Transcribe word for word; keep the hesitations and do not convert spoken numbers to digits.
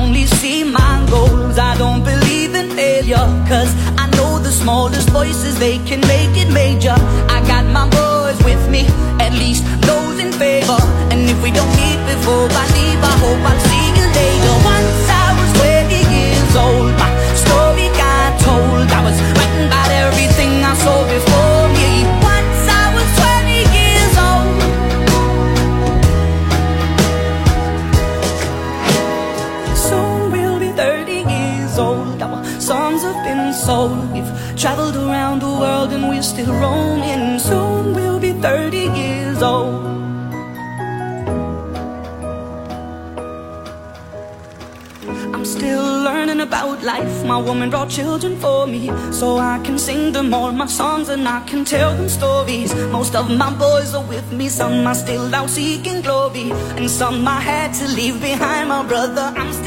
only see my goals. I don't believe in failure, cause I know the smallest voices, they can make it major. I got my boys with me, at least those in favor. And if we don't meet before I leave, I hope I'll see you later. Once I was twenty years old, my story got told. I was writing about everything I saw before me. Once I was twenty years old. Soon we'll be thirty years old. Our songs have been sold. We've traveled around the world and we're still roaming. Soon we'll be thirty years old. I'm still learning about life. My woman brought children for me, so I can sing them all my songs and I can tell them stories. Most of my boys are with me, some are still out seeking glory, and some I had to leave behind. My brother, I'm